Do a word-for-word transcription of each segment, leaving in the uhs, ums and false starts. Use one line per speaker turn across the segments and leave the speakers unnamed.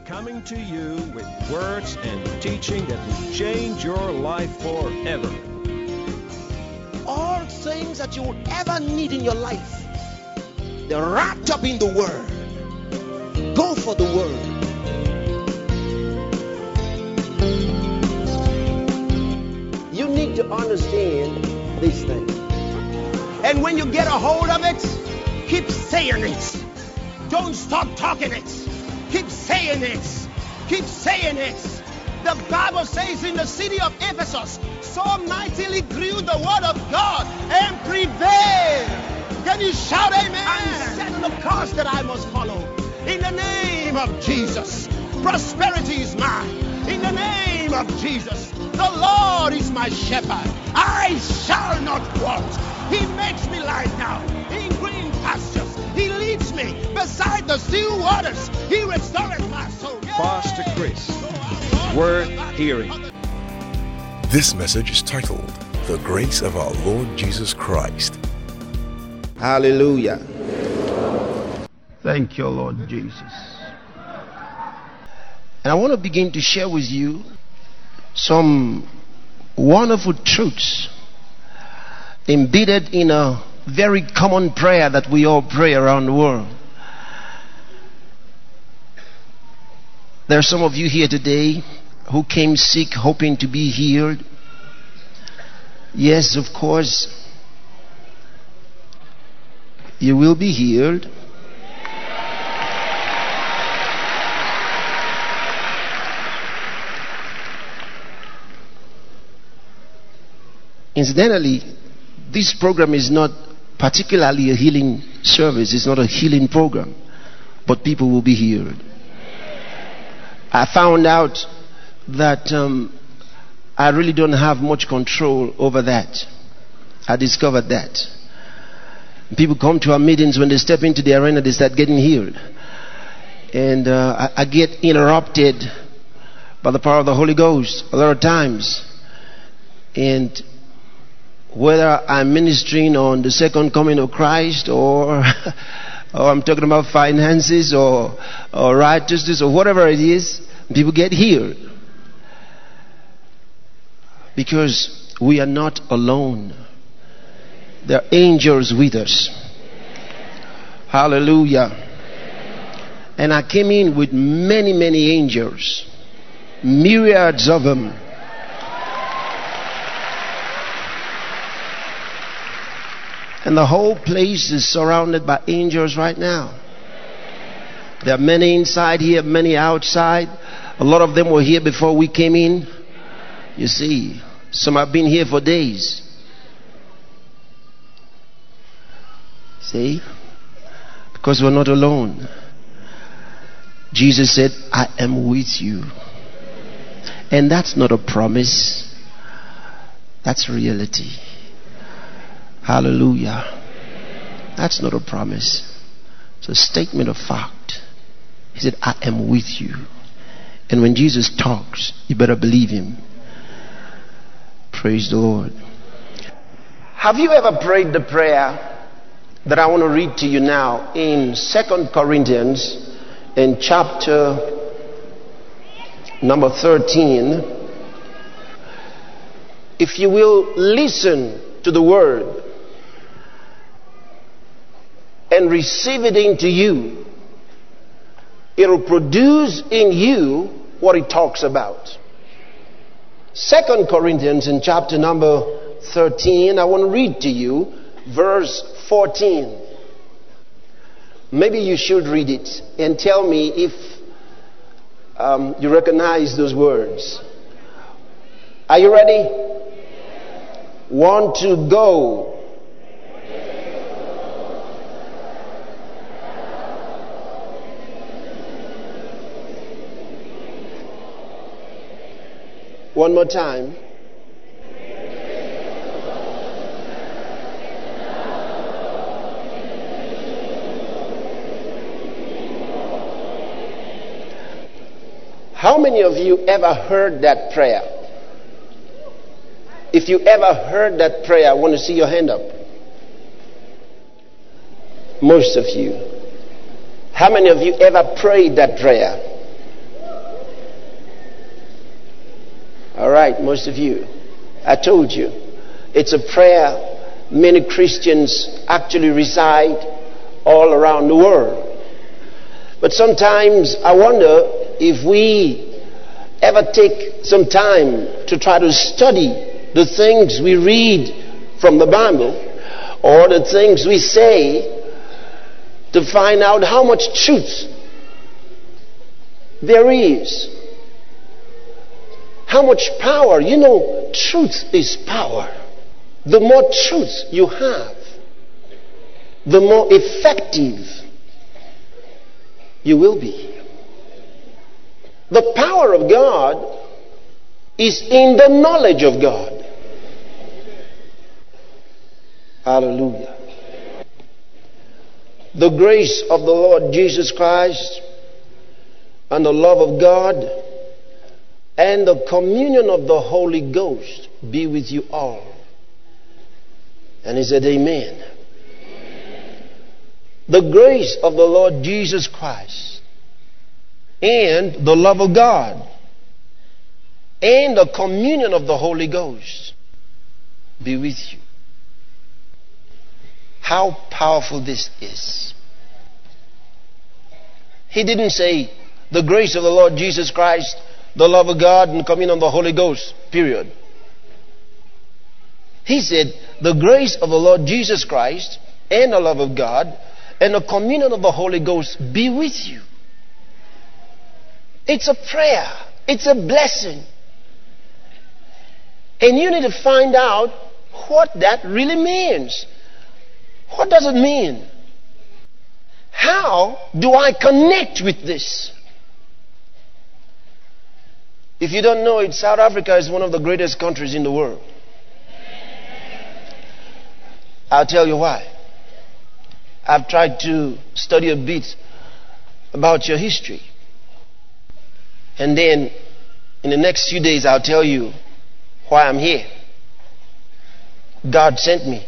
coming to you with words and teaching that will change your life forever.
All things that you will ever need in your life, they're wrapped up in the Word. Go for the Word. You need to understand these things. And when you get a hold of it, keep saying it. Don't stop talking it. Keep saying it. Keep saying it. The Bible says in the city of Ephesus, so mightily grew the word of God and prevailed. Can you shout amen? And set the course that I must follow. In the name of Jesus, prosperity is mine. In the name of Jesus, the Lord is my shepherd. I shall not want. He makes me lie down in green pastures. He leads me beside the still waters. He restores my soul. Yeah.
Pastor Chris, worth hearing.
This message is titled, The Grace of Our Lord Jesus Christ.
Hallelujah. Thank you, Lord Jesus. And I want to begin to share with you some wonderful truths embedded in a very common prayer that we all pray around the world. There are some of you here today who came sick hoping to be healed. Yes, of course, you will be healed. Incidentally, this program is not particularly a healing service. It's not a healing program, but people will be healed. I found out that um, I really don't have much control over that. I discovered that. People come to our meetings, when they step into the arena, they start getting healed. And uh, I, I get interrupted by the power of the Holy Ghost a lot of times. And whether I'm ministering on the second coming of Christ, or, or I'm talking about finances, or, or righteousness, or whatever it is, people get healed. Because we are not alone. There are angels with us. Hallelujah. And I came in with many, many angels. Myriads of them. And the whole place is surrounded by angels right now. There are many inside here, many outside. A lot of them were here before we came in. You see, some have been here for days. See? Because we're not alone. Jesus said, I am with you. And that's not a promise. That's reality. Hallelujah. That's not a promise. It's a statement of fact. He said, I am with you. And when Jesus talks, you better believe him. Praise the Lord. Have you ever prayed the prayer that I want to read to you now in Second Corinthians in chapter number thirteen? If you will listen to the word and receive it into you, it will produce in you what it talks about. Second Corinthians in chapter number thirteen, I want to read to you verse fourteen. Maybe you should read it and tell me if um, you recognize those words. Are you ready? Want to go. One more time. How many of you ever heard that prayer? If you ever heard that prayer, I want to see your hand up. Most of you. How many of you ever prayed that prayer? All right, most of you. I told you. It's a prayer many Christians actually reside all around the world. But sometimes I wonder if we ever take some time to try to study the things we read from the Bible or the things we say to find out how much truth there is. How much power. You know, truth is power. The more truth you have, the more effective you will be. The power of God is in the knowledge of God. Hallelujah. The grace of the Lord Jesus Christ and the love of God and the communion of the Holy Ghost be with you all. And he said, amen. Amen. The grace of the Lord Jesus Christ and the love of God and the communion of the Holy Ghost be with you. How powerful this is. He didn't say the grace of the Lord Jesus Christ, the love of God, and the communion of the Holy Ghost, period. He said, the grace of the Lord Jesus Christ and the love of God and the communion of the Holy Ghost be with you. It's a prayer. It's a blessing. And you need to find out what that really means. What does it mean? How do I connect with this? If you don't know it, South Africa is one of the greatest countries in the world. I'll tell you why. I've tried to study a bit about your history. And then in the next few days I'll tell you why I'm here. God sent me.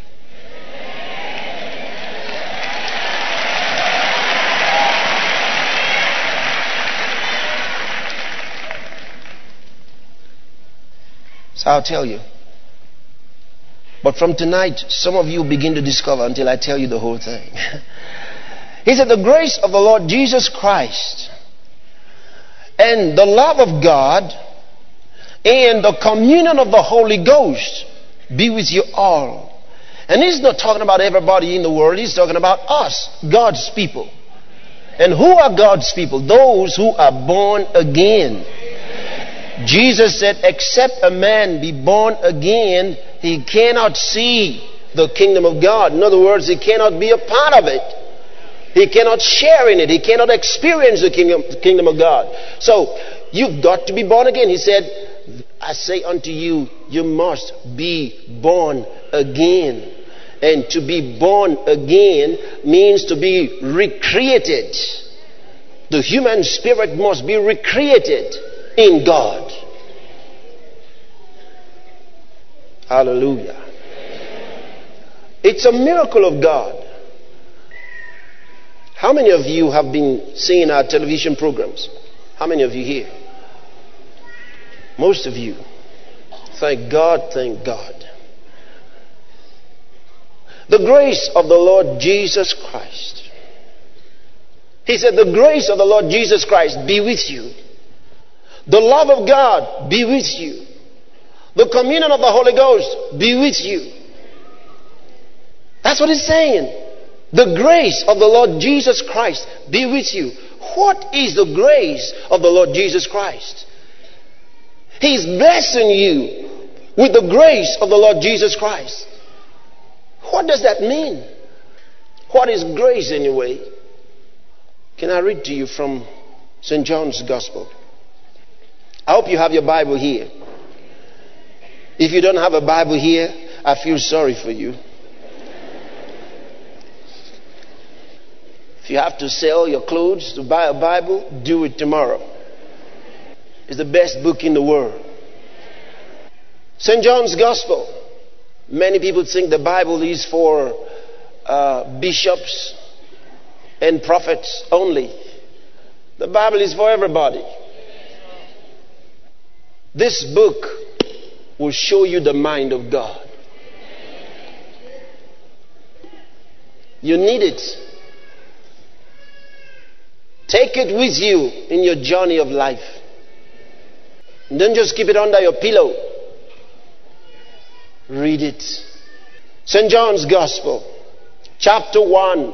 So I'll tell you. But from tonight, some of you begin to discover until I tell you the whole thing. He said, the grace of the Lord Jesus Christ and the love of God and the communion of the Holy Ghost be with you all. And he's not talking about everybody in the world. He's talking about us, God's people. And who are God's people? Those who are born again. Jesus said, except a man be born again, he cannot see the kingdom of God. In other words, he cannot be a part of it. He cannot share in it. He cannot experience the kingdom, kingdom of God. So, you've got to be born again. He said, I say unto you, you must be born again. And to be born again means to be recreated. The human spirit must be recreated in God. Hallelujah. It's a miracle of God. How many of you have been seeing our television programs? How many of you here? Most of you. Thank God, thank God. The grace of the Lord Jesus Christ. He said, the grace of the Lord Jesus Christ be with you. The love of God be with you. The communion of the Holy Ghost be with you. That's what he's saying. The grace of the Lord Jesus Christ be with you. What is the grace of the Lord Jesus Christ? He's blessing you with the grace of the Lord Jesus Christ. What does that mean? What is grace anyway? Can I read to you from Saint John's Gospel? I hope you have your Bible here. If you don't have a Bible here, I feel sorry for you. If you have to sell your clothes to buy a Bible, do it tomorrow. It's the best book in the world. Saint John's Gospel. Many people think the Bible is for uh, bishops and prophets only. The Bible is for everybody. This book will show you the mind of God. You need it. Take it with you in your journey of life. Don't just keep it under your pillow. Read it. Saint John's Gospel, chapter one.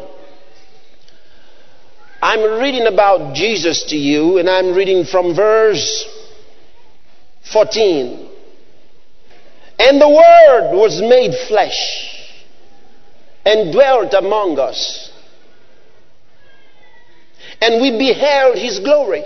I'm reading about Jesus to you, and I'm reading from verse fourteen. And the Word was made flesh and dwelt among us. And we beheld his glory.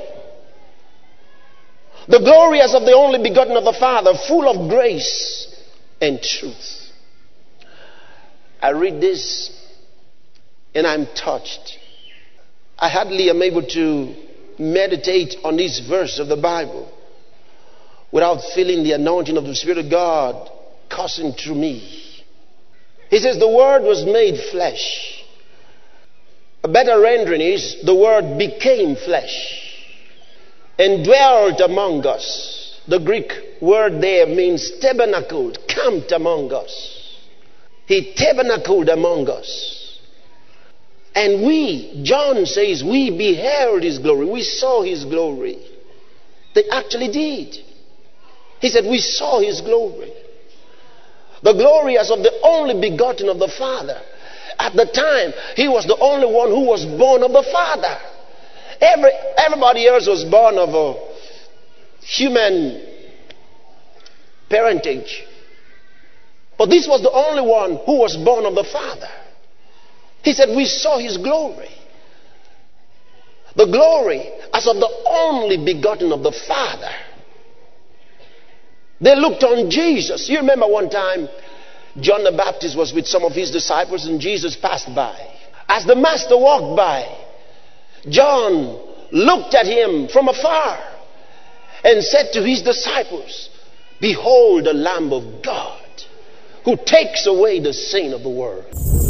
The glory as of the only begotten of the Father, full of grace and truth. I read this and I'm touched. I hardly am able to meditate on this verse of the Bible without feeling the anointing of the Spirit of God coursing through me. He says the Word was made flesh. A better rendering is the Word became flesh and dwelt among us. The Greek word there means tabernacled, camped among us. He tabernacled among us. And we, John says, we beheld his glory. We saw his glory. They actually did. He said, we saw his glory. The glory as of the only begotten of the Father. At the time, he was the only one who was born of the Father. Every, everybody else was born of a human parentage. But this was the only one who was born of the Father. He said, we saw his glory. The glory as of the only begotten of the Father. They looked on Jesus. You remember one time, John the Baptist was with some of his disciples and Jesus passed by. As the master walked by, John looked at him from afar and said to his disciples, behold the Lamb of God who takes away the sin of the world.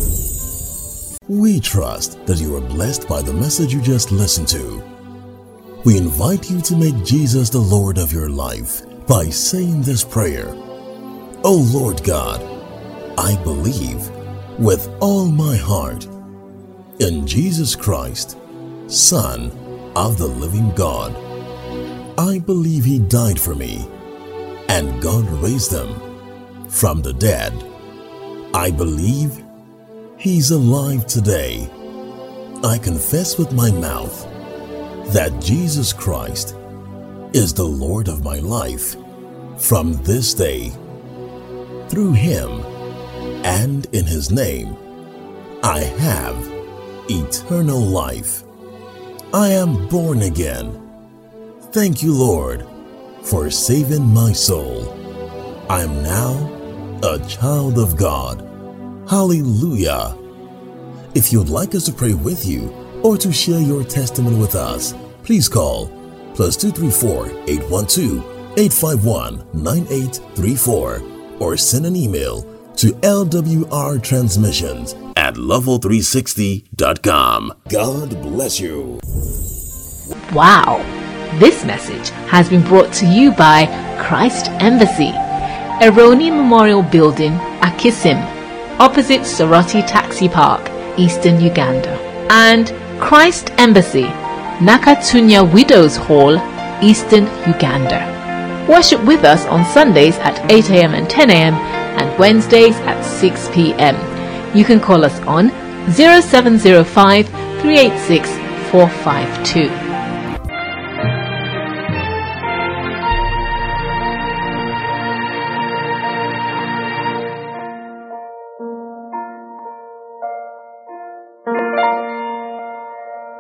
We trust that you are blessed by the message you just listened to. We invite you to make Jesus the Lord of your life by saying this prayer. O Lord God, I believe with all my heart in Jesus Christ, Son of the living God. I believe he died for me and God raised him from the dead. I believe he's alive today. I confess with my mouth that Jesus Christ is the Lord of my life from this day. Through him and in his name, I have eternal life. I am born again. Thank you, Lord, for saving my soul. I am now a child of God. Hallelujah. If you'd like us to pray with you or to share your testimony with us, please call plus two three four, eight one two, eight five one, nine eight three four or send an email to L W R transmissions at level three sixty dot com. God bless you.
Wow! This message has been brought to you by Christ Embassy, Eroni Memorial Building, Akisim, opposite Soroti Taxi Park, Eastern Uganda, and Christ Embassy, Nakatunya Widows Hall, Eastern Uganda. Worship with us on Sundays at eight a.m. and ten a.m. and Wednesdays at six p.m. You can call us on zero seven zero five, three eight six, four five two.